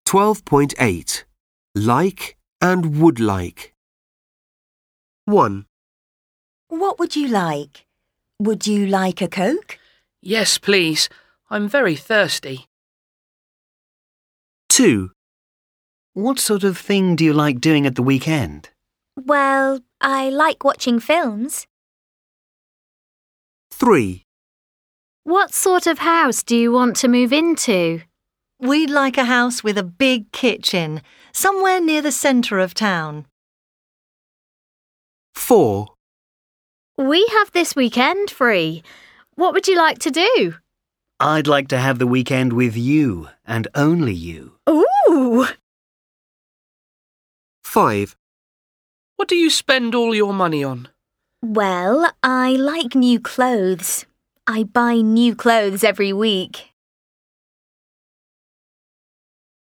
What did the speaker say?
12.8. Like and would like. 1, What would you like? Would you like a Coke? Yes, please. I'm very thirsty. 2, What sort of thing do you like doing at the weekend? Well, I like watching films. 3, What sort of house do you want to move into? We'd like a house with a big kitchen, somewhere near the centre of town. 4, We have this weekend free. What would you like to do? I'd like to have the weekend with you and only you. Ooh! 5, What do you spend all your money on? Well, I like new clothes. I buy new clothes every week.